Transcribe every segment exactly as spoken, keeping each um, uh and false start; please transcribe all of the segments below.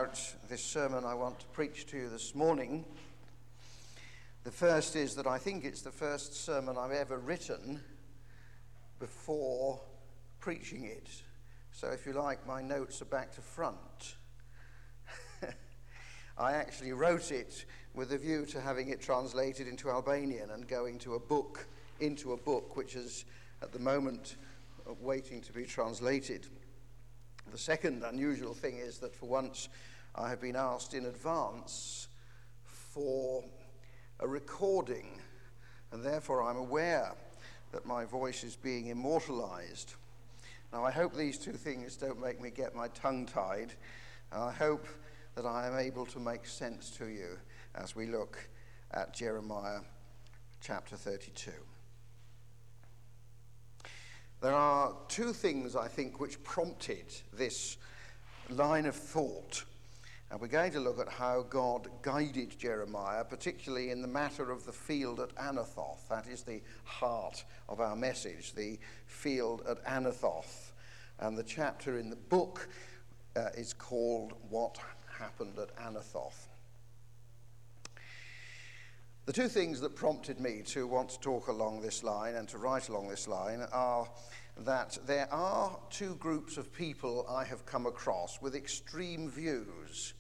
about this sermon I want to preach to you this morning. The first is that I think it's the first sermon I've ever written before preaching it. So if you like, my notes are back to front. I actually wrote it with a view to having it translated into Albanian and going to a book, into a book which is at the moment waiting to be translated. The second unusual thing is that for once I have been asked in advance for a recording, and therefore I'm aware that my voice is being immortalized. Now I hope these two things don't make me get my tongue tied. I hope that I am able to make sense to you as we look at Jeremiah chapter thirty-two. There are two things, I think, which prompted this line of thought. And we're going to look at how God guided Jeremiah, particularly in the matter of the field at Anathoth. That is the heart of our message, the field at Anathoth. And the chapter in the book uh, is called What Happened at Anathoth. The two things that prompted me to want to talk along this line and to write along this line are that there are two groups of people I have come across with extreme views.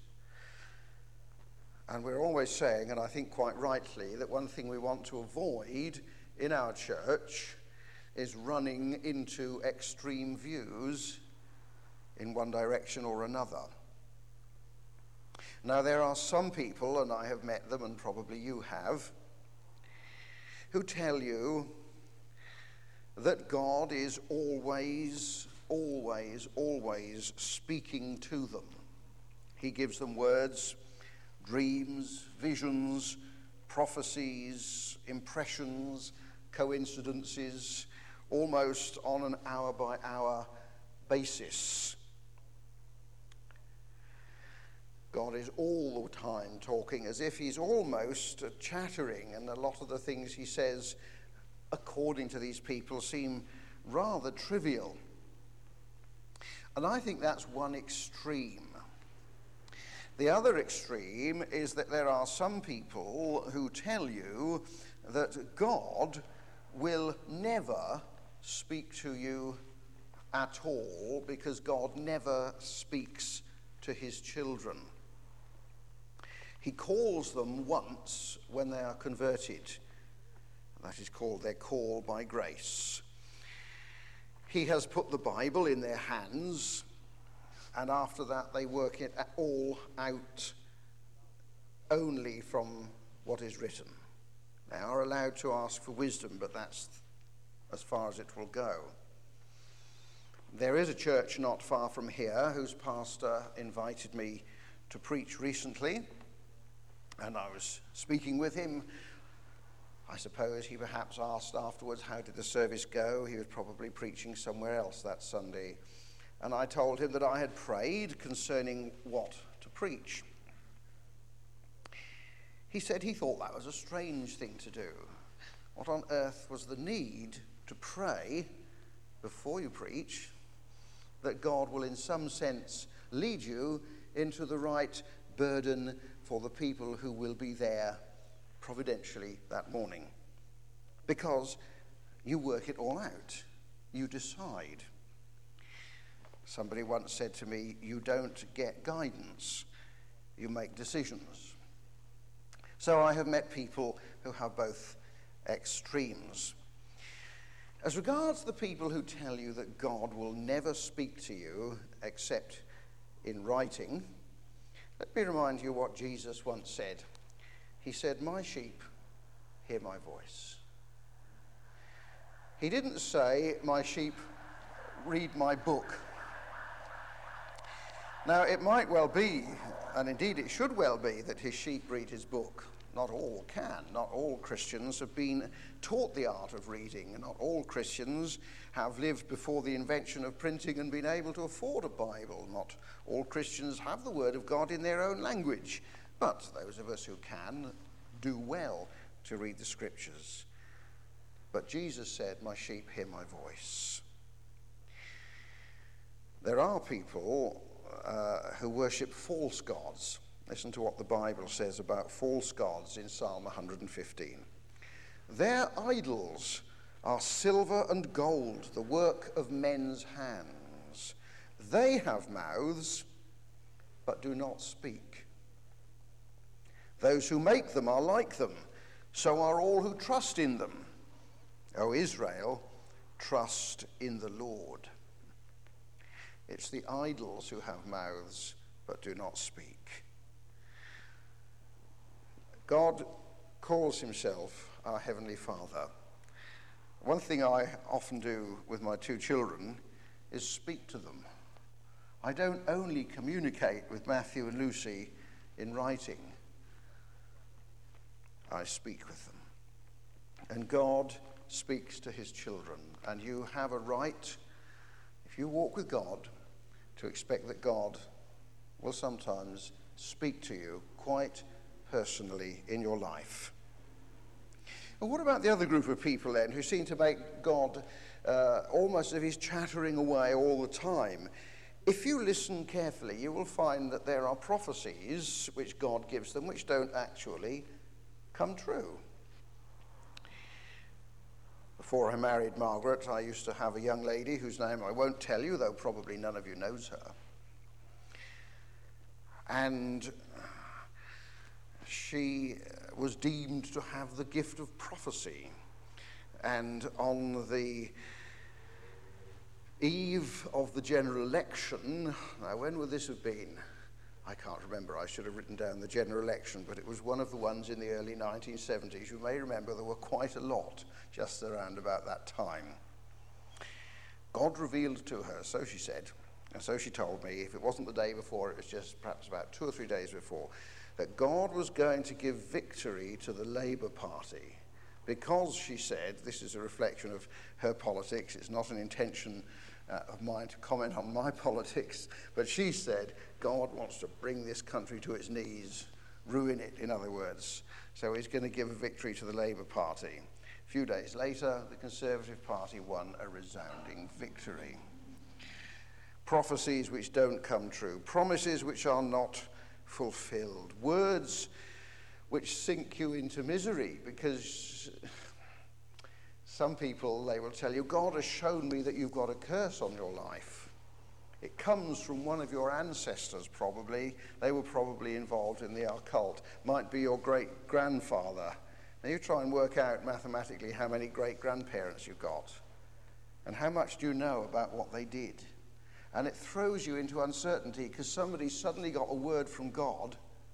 And we're always saying, and I think quite rightly, that one thing we want to avoid in our church is running into extreme views in one direction or another. Now, there are some people, and I have met them, and probably you have, who tell you that God is always, always, always speaking to them. He gives them words, dreams, visions, prophecies, impressions, coincidences, almost on an hour-by-hour basis. God is all the time talking as if he's almost chattering, and a lot of the things he says, according to these people, seem rather trivial. And I think that's one extreme. The other extreme is that there are some people who tell you that God will never speak to you at all because God never speaks to his children. He calls them once when they are converted. That is called their call by grace. He has put the Bible in their hands, and after that they work it all out only from what is written. They are allowed to ask for wisdom, but that's as far as it will go. There is a church not far from here whose pastor invited me to preach recently. And I was speaking with him. I suppose he perhaps asked afterwards, how did the service go? He was probably preaching somewhere else that Sunday. And I told him that I had prayed concerning what to preach. He said he thought that was a strange thing to do. What on earth was the need to pray before you preach that God will in some sense lead you into the right burden for the people who will be there providentially that morning? Because you work it all out. You decide. Somebody once said to me, you don't get guidance, you make decisions. So I have met people who have both extremes. As regards the people who tell you that God will never speak to you except in writing, let me remind you what Jesus once said. He said, my sheep hear my voice. He didn't say, my sheep read my book. Now, it might well be, and indeed it should well be, that his sheep read his book. Not all can. Not all Christians have been taught the art of reading. Not all Christians have lived before the invention of printing and been able to afford a Bible. Not all Christians have the Word of God in their own language. But those of us who can do well to read the Scriptures. But Jesus said, my sheep hear my voice. There are people uh, who worship false gods. Listen to what the Bible says about false gods in Psalm one hundred fifteen. Their idols are silver and gold, the work of men's hands. They have mouths, but do not speak. Those who make them are like them, so are all who trust in them. O Israel, trust in the Lord. It's the idols who have mouths, but do not speak. God calls himself our Heavenly Father. One thing I often do with my two children is speak to them. I don't only communicate with Matthew and Lucy in writing. I speak with them. And God speaks to his children. And you have a right, if you walk with God, to expect that God will sometimes speak to you quite personally in your life. And what about the other group of people then who seem to make God uh, almost as if he's chattering away all the time? If you listen carefully, you will find that there are prophecies which God gives them which don't actually come true. Before I married Margaret, I used to have a young lady whose name I won't tell you, though probably none of you knows her. And she was deemed to have the gift of prophecy. And on the eve of the general election, now when would this have been? I can't remember. I should have written down the general election, but it was one of the ones in the early nineteen seventies. You may remember there were quite a lot just around about that time. God revealed to her, so she said, and so she told me, if it wasn't the day before, it was just perhaps about two or three days before, that God was going to give victory to the Labour Party because, she said, this is a reflection of her politics, it's not an intention uh, of mine to comment on my politics, but she said, God wants to bring this country to its knees, ruin it, in other words. So he's going to give a victory to the Labour Party. A few days later, the Conservative Party won a resounding victory. Prophecies which don't come true, promises which are not fulfilled, words which sink you into misery, because some people, they will tell you, God has shown me that you've got a curse on your life. It comes from one of your ancestors, probably. They were probably involved in the occult. Might be your great-grandfather. Now you try and work out mathematically how many great-grandparents you've got, and how much do you know about what they did. And it throws you into uncertainty because somebody suddenly got a word from God,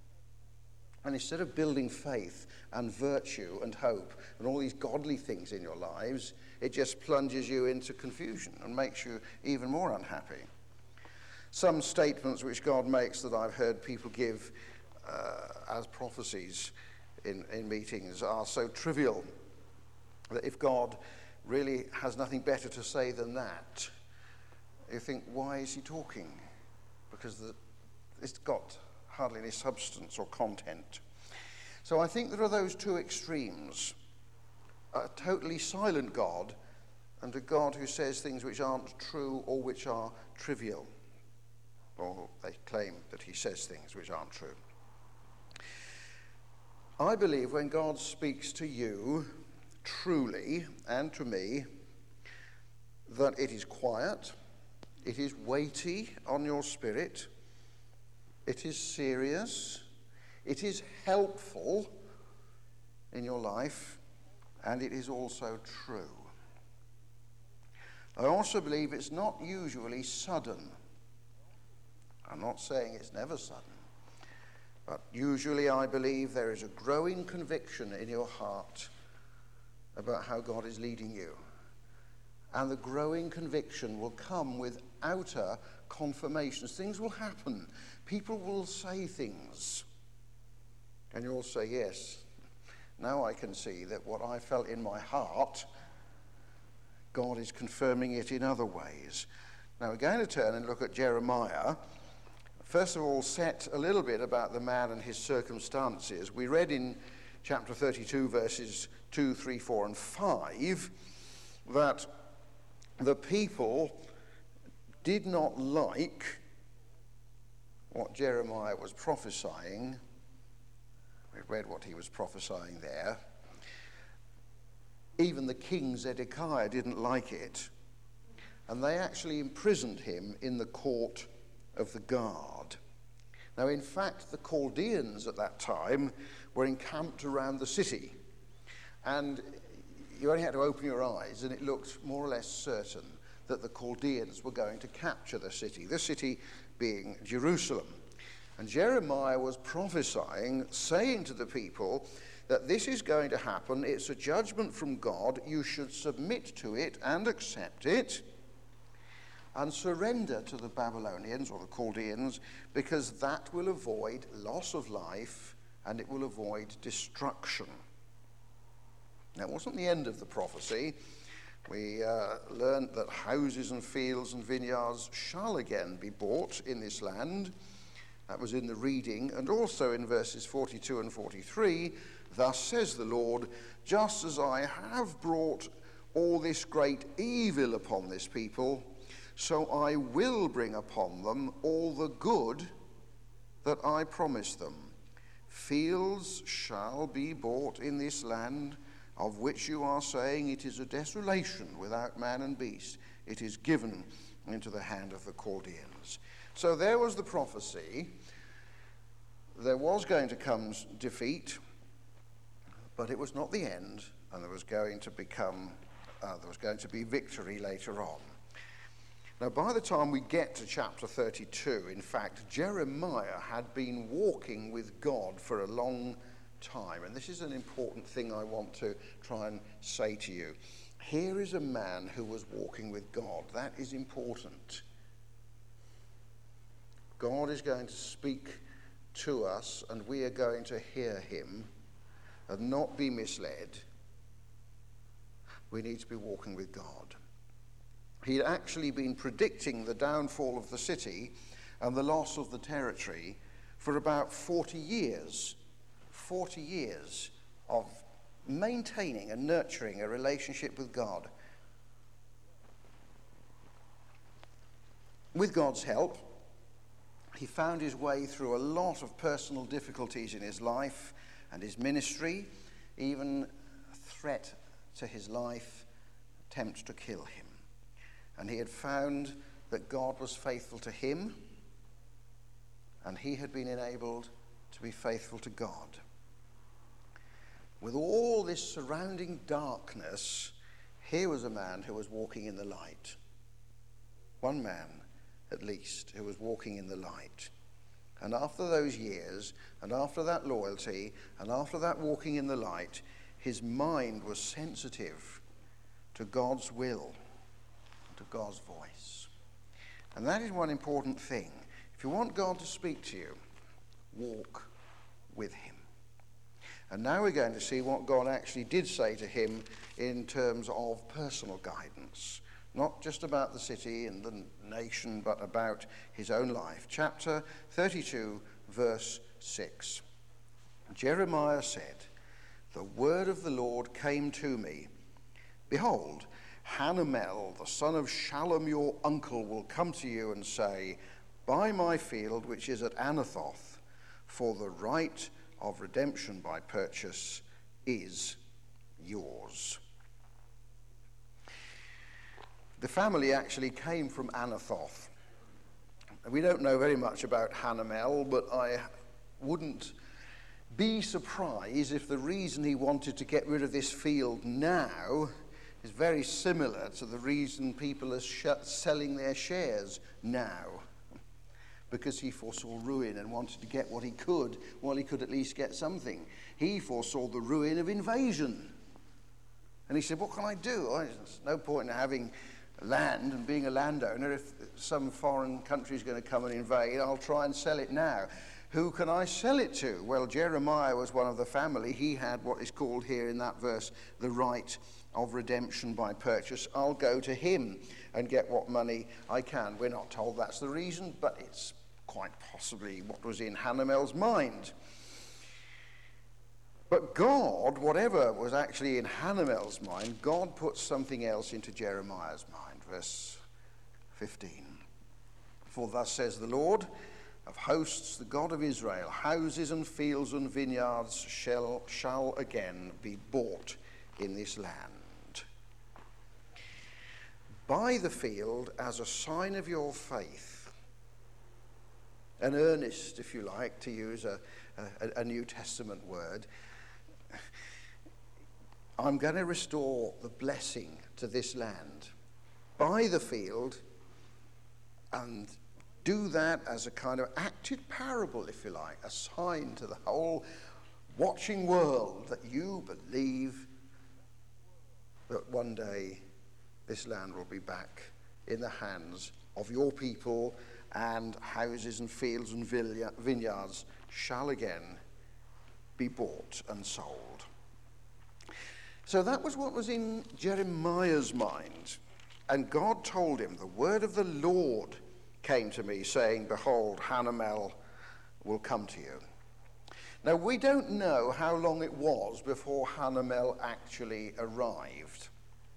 and instead of building faith and virtue and hope and all these godly things in your lives, it just plunges you into confusion and makes you even more unhappy. Some statements which God makes that I've heard people give uh, as prophecies in, in meetings are so trivial that if God really has nothing better to say than that, you think, why is he talking? Because the, it's got hardly any substance or content. So I think there are those two extremes, a totally silent God and a God who says things which aren't true or which are trivial, or they claim that he says things which aren't true. I believe when God speaks to you truly, and to me, that it is quiet, it is weighty on your spirit, it is serious, it is helpful in your life, and it is also true. I also believe it's not usually sudden. I'm not saying it's never sudden, but usually I believe there is a growing conviction in your heart about how God is leading you. And the growing conviction will come with outer confirmations. Things will happen. People will say things. And you'll say, yes, now I can see that what I felt in my heart, God is confirming it in other ways. Now we're going to turn and look at Jeremiah. First of all, set a little bit about the man and his circumstances. We read in chapter thirty-two, verses two, three, four, and five, that the people did not like what Jeremiah was prophesying. We read what he was prophesying there. Even the king Zedekiah didn't like it. And they actually imprisoned him in the court of the guard. Now, in fact, the Chaldeans at that time were encamped around the city. And you only had to open your eyes, and it looked more or less certain that the Chaldeans were going to capture the city, the city being Jerusalem. And Jeremiah was prophesying, saying to the people that this is going to happen. It's a judgment from God. You should submit to it and accept it and surrender to the Babylonians or the Chaldeans, because that will avoid loss of life and it will avoid destruction. Now, it wasn't the end of the prophecy. We uh, learned that houses and fields and vineyards shall again be bought in this land. That was in the reading. And also in verses forty-two and forty-three, thus says the Lord, just as I have brought all this great evil upon this people, so I will bring upon them all the good that I promised them. Fields shall be bought in this land, of which you are saying it is a desolation without man and beast. It is given into the hand of the Chaldeans. So there was the prophecy. There was going to come defeat, but it was not the end, and there was going to become, uh, there was going to be victory later on. Now, by the time we get to chapter thirty-two, in fact, Jeremiah had been walking with God for a long time. And this is an important thing I want to try and say to you. Here is a man who was walking with God. That is important. God is going to speak to us, and we are going to hear him and not be misled. We need to be walking with God. He had actually been predicting the downfall of the city and the loss of the territory for about forty years. forty years of maintaining and nurturing a relationship with God. With God's help, he found his way through a lot of personal difficulties in his life and his ministry, even a threat to his life, attempt to kill him. And he had found that God was faithful to him, and he had been enabled to be faithful to God. With all this surrounding darkness, here was a man who was walking in the light. One man, at least, who was walking in the light. And after those years, and after that loyalty, and after that walking in the light, his mind was sensitive to God's will, to God's voice. And that is one important thing. If you want God to speak to you, walk with him. And now we're going to see what God actually did say to him in terms of personal guidance. Not just about the city and the nation, but about his own life. Chapter thirty-two, verse six. Jeremiah said, "The word of the Lord came to me. Behold, Hanamel, the son of Shallum, your uncle, will come to you and say, buy my field which is at Anathoth, for the right of redemption by purchase is yours." The family actually came from Anathoth. We don't know very much about Hanamel, but I wouldn't be surprised if the reason he wanted to get rid of this field now is very similar to the reason people are sh- selling their shares now. Because he foresaw ruin and wanted to get what he could, while he could at least get something. He foresaw the ruin of invasion. And he said, what can I do? Oh, there's no point in having land and being a landowner. If some foreign country is going to come and invade, I'll try and sell it now. Who can I sell it to? Well, Jeremiah was one of the family. He had what is called here in that verse, the right of redemption by purchase. I'll go to him and get what money I can. We're not told that's the reason, but it's quite possibly what was in Hanamel's mind. But God, whatever was actually in Hanamel's mind, God put something else into Jeremiah's mind. Verse fifteen. For thus says the Lord, of hosts, the God of Israel, houses and fields and vineyards shall, shall again be bought in this land. Buy the field as a sign of your faith, an earnest, if you like, to use a, a, a New Testament word. I'm going to restore the blessing to this land. Buy the field and do that as a kind of acted parable, if you like, a sign to the whole watching world that you believe that one day this land will be back in the hands of your people, and houses and fields and vineyards shall again be bought and sold. So that was what was in Jeremiah's mind. And God told him, the word of the Lord came to me, saying, behold, Hanamel will come to you. Now, we don't know how long it was before Hanamel actually arrived.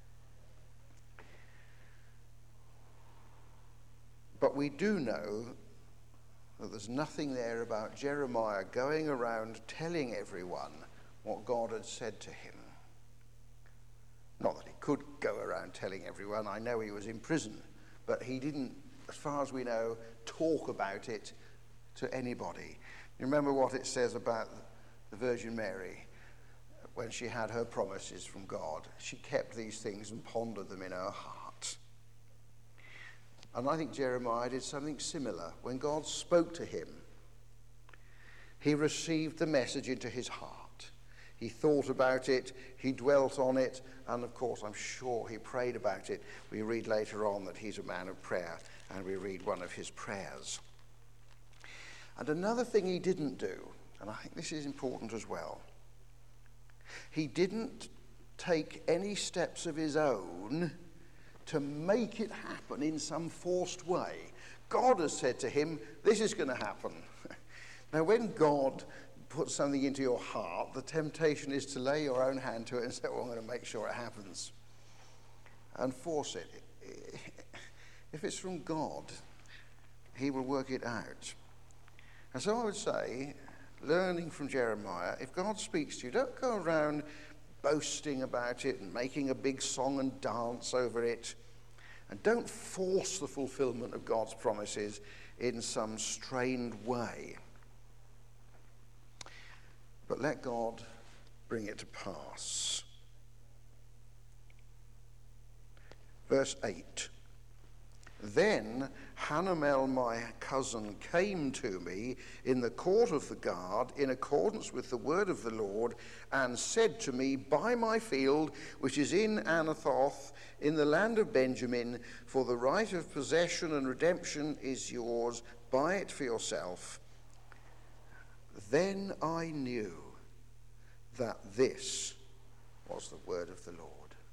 But we do know that there's nothing there about Jeremiah going around telling everyone what God had said to him. Not that he could go around telling everyone. I know he was in prison, but he didn't, as far as we know, talk about it to anybody. You remember what it says about the Virgin Mary when she had her promises from God? She kept these things and pondered them in her heart. And I think Jeremiah did something similar. When God spoke to him, he received the message into his heart. He thought about it, he dwelt on it, and of course I'm sure he prayed about it. We read later on that he's a man of prayer, and we read one of his prayers. And another thing he didn't do, and I think this is important as well, he didn't take any steps of his own to make it happen in some forced way. God has said to him, this is going to happen. Now, when God puts something into your heart, the temptation is to lay your own hand to it and say, well, I'm going to make sure it happens, and force it. If it's from God, he will work it out. And so I would say, learning from Jeremiah, if God speaks to you, don't go around boasting about it and making a big song and dance over it. And don't force the fulfillment of God's promises in some strained way. But let God bring it to pass. Verse eight. Then Hanamel, my cousin, came to me in the court of the guard in accordance with the word of the Lord, and said to me, buy my field which is in Anathoth in the land of Benjamin, for the right of possession and redemption is yours. Buy it for yourself. Then I knew that this was the word of the Lord.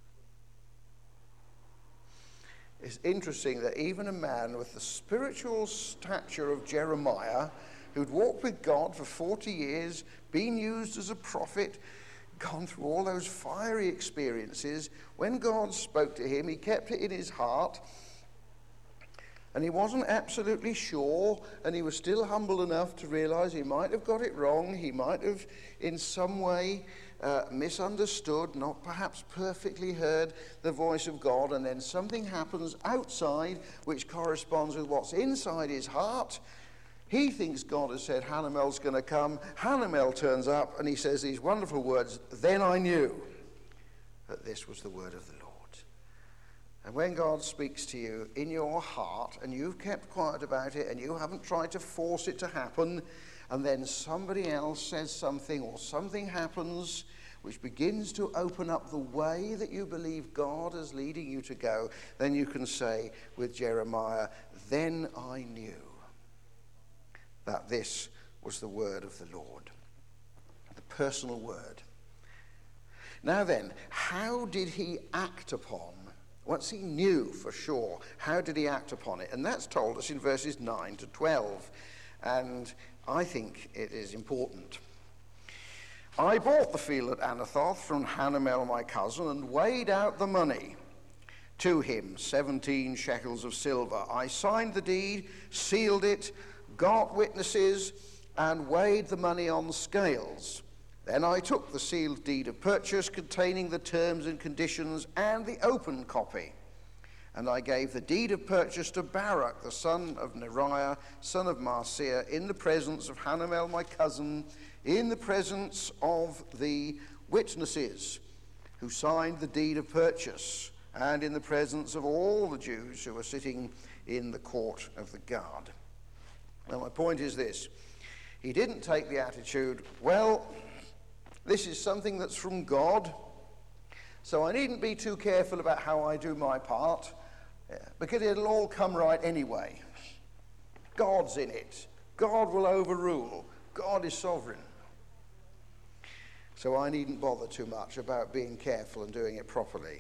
It's interesting that even a man with the spiritual stature of Jeremiah, who'd walked with God for forty years, been used as a prophet, gone through all those fiery experiences, when God spoke to him, he kept it in his heart, and he wasn't absolutely sure, and he was still humble enough to realize he might have got it wrong, he might have in some way uh, misunderstood, not perhaps perfectly heard the voice of God, and then something happens outside which corresponds with what's inside his heart. He thinks God has said Hanamel's going to come. Hanamel turns up and he says these wonderful words, then I knew that this was the word of the Lord. And when God speaks to you in your heart and you've kept quiet about it and you haven't tried to force it to happen, and then somebody else says something or something happens which begins to open up the way that you believe God is leading you to go, then you can say with Jeremiah, then I knew that this was the word of the Lord, the personal word. Now then, how did he act upon, once he knew for sure, how did he act upon it? And that's told us in verses nine to twelve. And I think it is important. I bought the field at Anathoth from Hanamel, my cousin, and weighed out the money to him, seventeen shekels of silver. I signed the deed, sealed it, got witnesses, and weighed the money on scales. Then I took the sealed deed of purchase containing the terms and conditions and the open copy. And I gave the deed of purchase to Baruch, the son of Neriah, son of Marciah, in the presence of Hanamel, my cousin, in the presence of the witnesses who signed the deed of purchase, and in the presence of all the Jews who were sitting in the court of the guard. Now, my point is this. He didn't take the attitude, well, this is something that's from God, so I needn't be too careful about how I do my part, because it'll all come right anyway. God's in it. God will overrule. God is sovereign. So I needn't bother too much about being careful and doing it properly.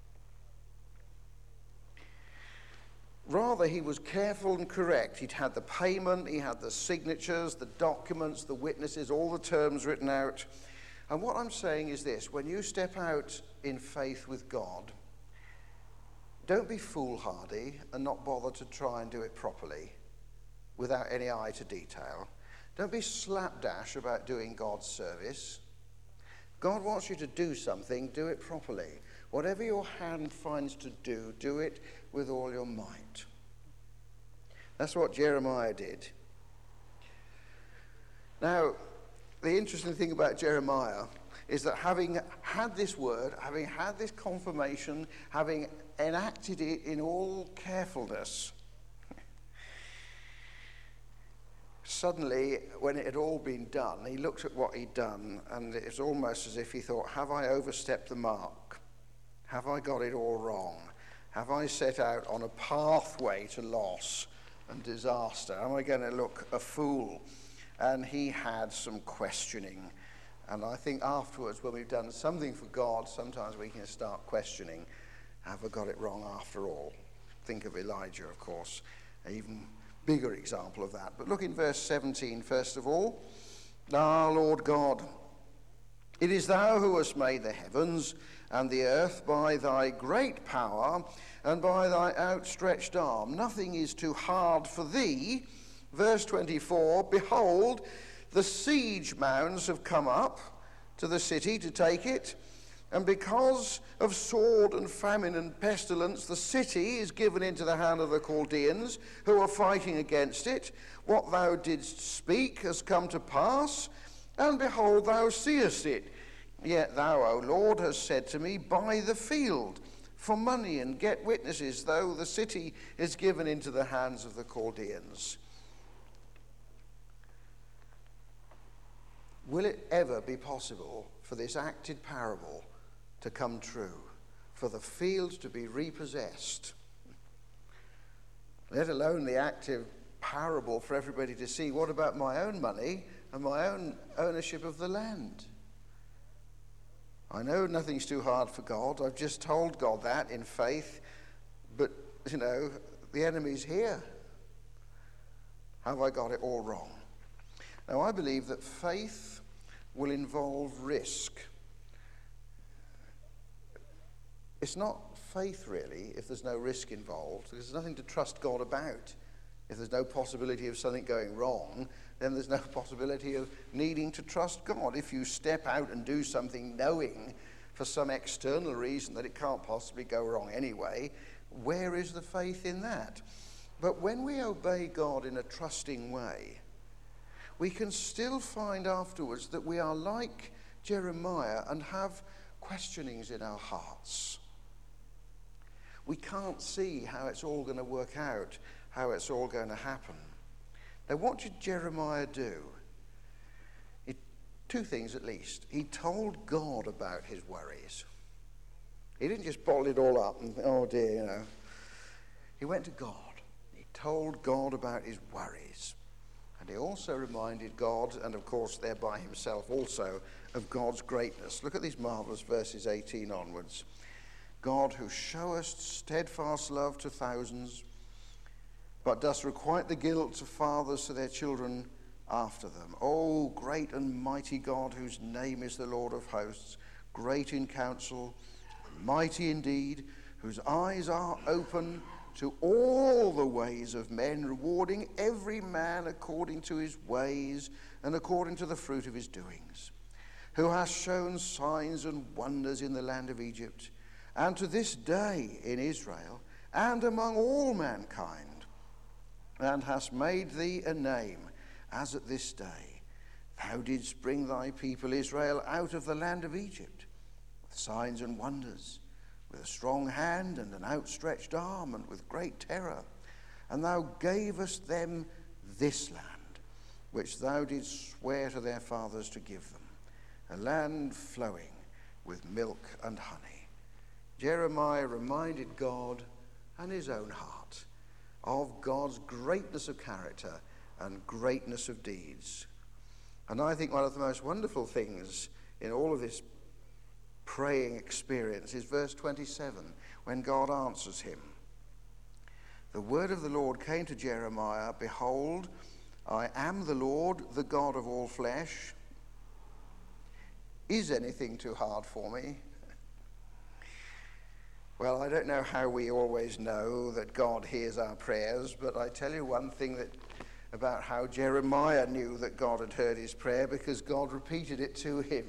Rather, he was careful and correct. He'd had the payment, he had the signatures, the documents, the witnesses, all the terms written out. And what I'm saying is this: when you step out in faith with God, don't be foolhardy and not bother to try and do it properly without any eye to detail. Don't be slapdash about doing God's service. God wants you to do something, do it properly. Whatever your hand finds to do, do it with all your might. That's what Jeremiah did. Now, the interesting thing about Jeremiah is that having had this word, having had this confirmation, having enacted it in all carefulness, suddenly, when it had all been done, he looked at what he'd done, and it was almost as if he thought, have I overstepped the mark? Have I got it all wrong? Have I set out on a pathway to loss and disaster? Am I going to look a fool? And he had some questioning. And I think afterwards, when we've done something for God, sometimes we can start questioning, have I got it wrong after all? Think of Elijah, of course, an even bigger example of that. But look in verse seventeen, first of all. Ah, Lord God, it is thou who hast made the heavens and the earth by thy great power and by thy outstretched arm. Nothing is too hard for thee. Verse twenty-four, behold, the siege mounds have come up to the city to take it, and because of sword and famine and pestilence, the city is given into the hand of the Chaldeans, who are fighting against it. What thou didst speak has come to pass, and behold, thou seest it. Yet thou, O Lord, hast said to me, buy the field for money and get witnesses, though the city is given into the hands of the Chaldeans. Will it ever be possible for this acted parable to come true, for the field to be repossessed, let alone the active parable for everybody to see? What about my own money and my own ownership of the land? I know nothing's too hard for God. I've just told God that in faith, but, you know, the enemy's here. Have I got it all wrong? Now, I believe that faith will involve risk. It's not faith, really, if there's no risk involved. There's nothing to trust God about. If there's no possibility of something going wrong, then there's no possibility of needing to trust God. If you step out and do something knowing for some external reason that it can't possibly go wrong anyway, where is the faith in that? But when we obey God in a trusting way, we can still find afterwards that we are like Jeremiah and have questionings in our hearts. We can't see how it's all going to work out, how it's all going to happen. Now, what did Jeremiah do? He, two things at least. He told God about his worries. He didn't just bottle it all up and, oh dear, you know. He went to God. He told God about his worries. And he also reminded God, and of course thereby himself also, of God's greatness. Look at these marvelous verses eighteen onwards. God, who showest steadfast love to thousands, but dost requite the guilt of fathers to their children after them. O great and mighty God, whose name is the Lord of hosts, great in counsel, mighty indeed, whose eyes are open to all the ways of men, rewarding every man according to his ways and according to the fruit of his doings, who has shown signs and wonders in the land of Egypt, and to this day in Israel, and among all mankind, and hast made thee a name, as at this day. Thou didst bring thy people Israel out of the land of Egypt, with signs and wonders, with a strong hand and an outstretched arm, and with great terror. And thou gavest them this land, which thou didst swear to their fathers to give them, a land flowing with milk and honey. Jeremiah reminded God and his own heart of God's greatness of character and greatness of deeds. And I think one of the most wonderful things in all of this praying experience is verse twenty-seven, when God answers him. The word of the Lord came to Jeremiah, behold, I am the Lord, the God of all flesh. Is anything too hard for me? Well, I don't know how we always know that God hears our prayers, but I tell you one thing that about how Jeremiah knew that God had heard his prayer, because God repeated it to him.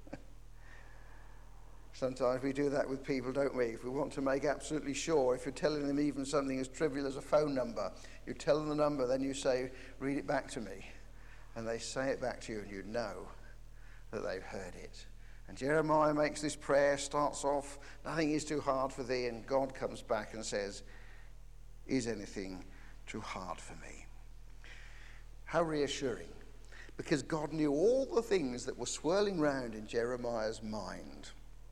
Sometimes we do that with people, don't we? If we want to make absolutely sure, if you're telling them even something as trivial as a phone number, you tell them the number, then you say, read it back to me. And they say it back to you, and you know that they've heard it. And Jeremiah makes this prayer, starts off, nothing is too hard for thee, and God comes back and says, is anything too hard for me? How reassuring, because God knew all the things that were swirling round in Jeremiah's mind.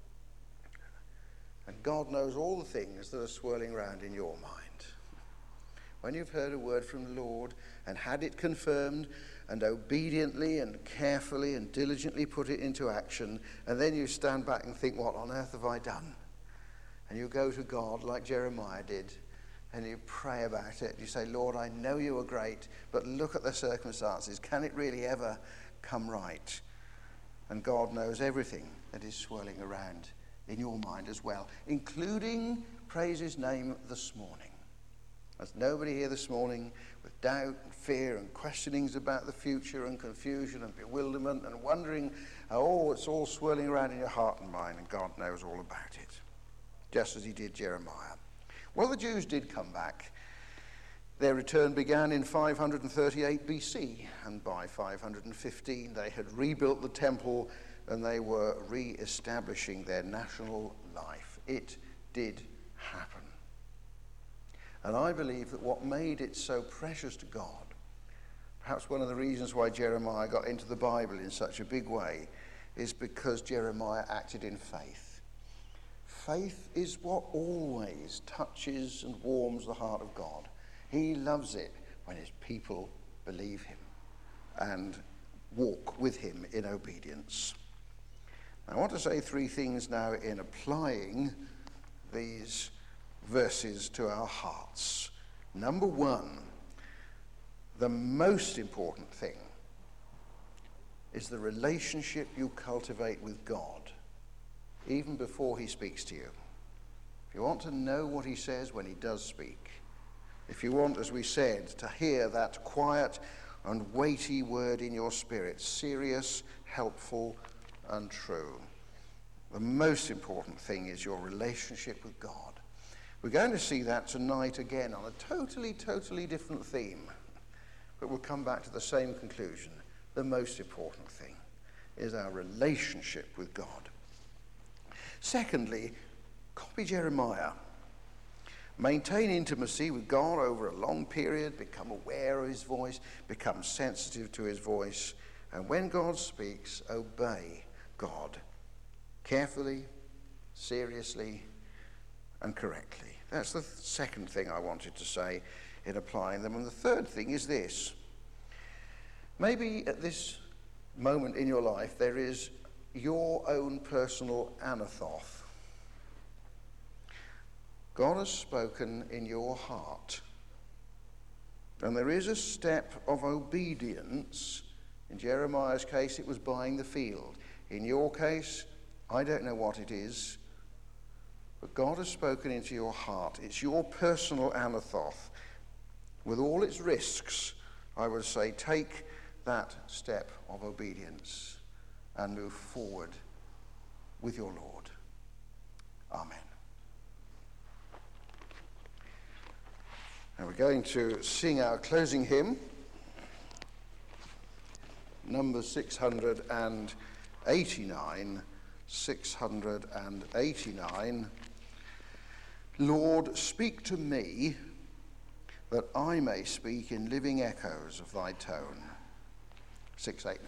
And God knows all the things that are swirling around in your mind. When you've heard a word from the Lord and had it confirmed and obediently and carefully and diligently put it into action, and then you stand back and think, what on earth have I done? And you go to God like Jeremiah did, and you pray about it. You say, Lord, I know you are great, but look at the circumstances. Can it really ever come right? And God knows everything that is swirling around in your mind as well, including, praise his name, this morning. There's nobody here this morning with doubt and fear and questionings about the future and confusion and bewilderment and wondering, oh, it's all swirling around in your heart and mind, and God knows all about it, just as he did Jeremiah. Well, the Jews did come back. Their return began in five hundred thirty-eight B C, and by five hundred fifteen they had rebuilt the temple and they were re-establishing their national life. It did happen. And I believe that what made it so precious to God, perhaps one of the reasons why Jeremiah got into the Bible in such a big way, is because Jeremiah acted in faith. Faith is what always touches and warms the heart of God. He loves it when his people believe him and walk with him in obedience. I want to say three things now in applying these verses to our hearts. Number one, the most important thing is the relationship you cultivate with God, even before he speaks to you. If you want to know what he says when he does speak, if you want, as we said, to hear that quiet and weighty word in your spirit, serious, helpful, and true, the most important thing is your relationship with God. We're going to see that tonight again on a totally, totally different theme, but we'll come back to the same conclusion. The most important thing is our relationship with God. Secondly, copy Jeremiah. Maintain intimacy with God over a long period, become aware of his voice, become sensitive to his voice, and when God speaks, obey God carefully, seriously, and correctly. That's the second thing I wanted to say in applying them. And the third thing is this. Maybe at this moment in your life there is your own personal Anathoth. God has spoken in your heart. And there is a step of obedience. In Jeremiah's case, it was buying the field. In your case, I don't know what it is, but God has spoken into your heart. It's your personal Anathoth. With all its risks, I would say, take that step of obedience and move forward with your Lord. Amen. Now we're going to sing our closing hymn, number six hundred eighty-nine. six hundred eighty-nine. Lord, speak to me, that I may speak in living echoes of thy tone. six eighty-nine.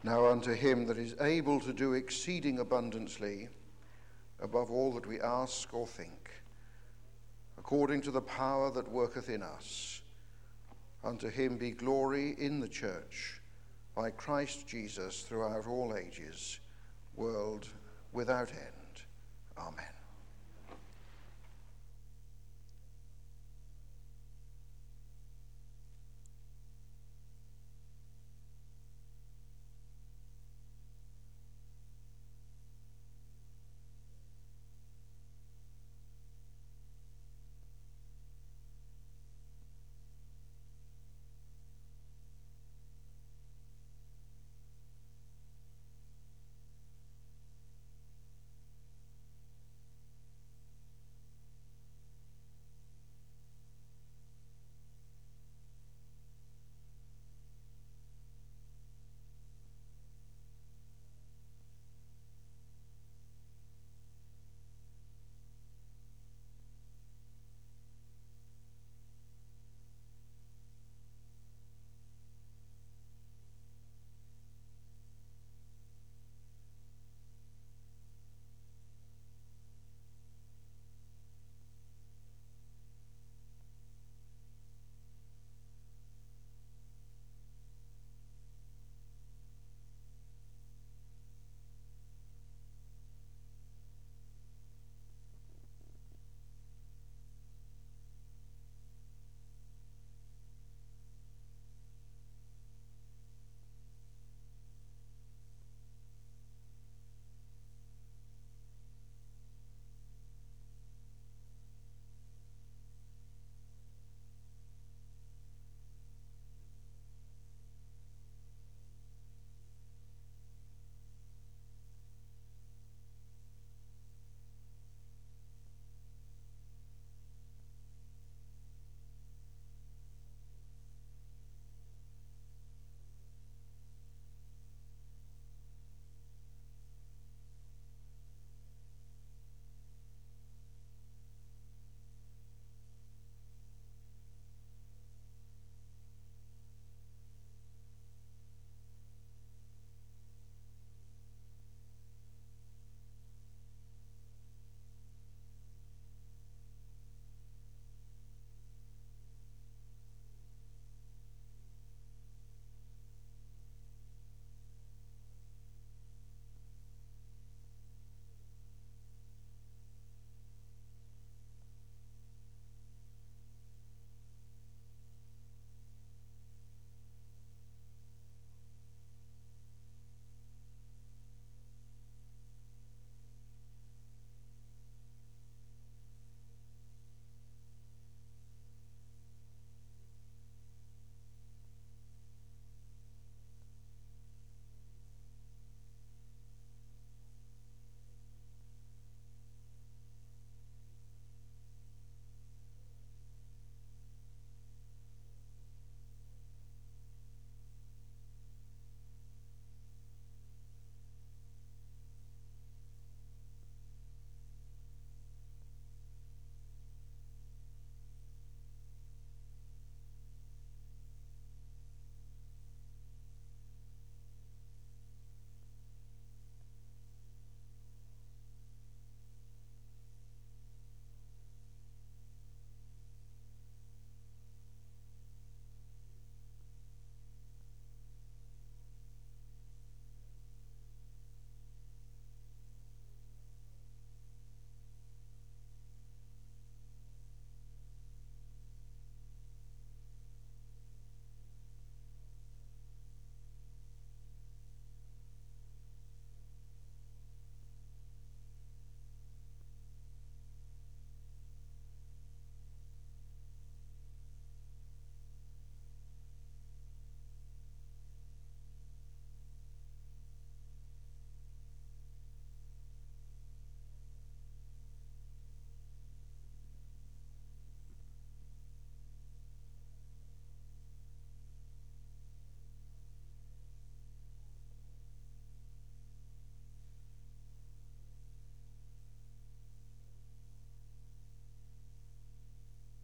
Now unto him that is able to do exceeding abundantly, above all that we ask or think, according to the power that worketh in us, unto him be glory in the church, by Christ Jesus, throughout all ages, world without end. Amen.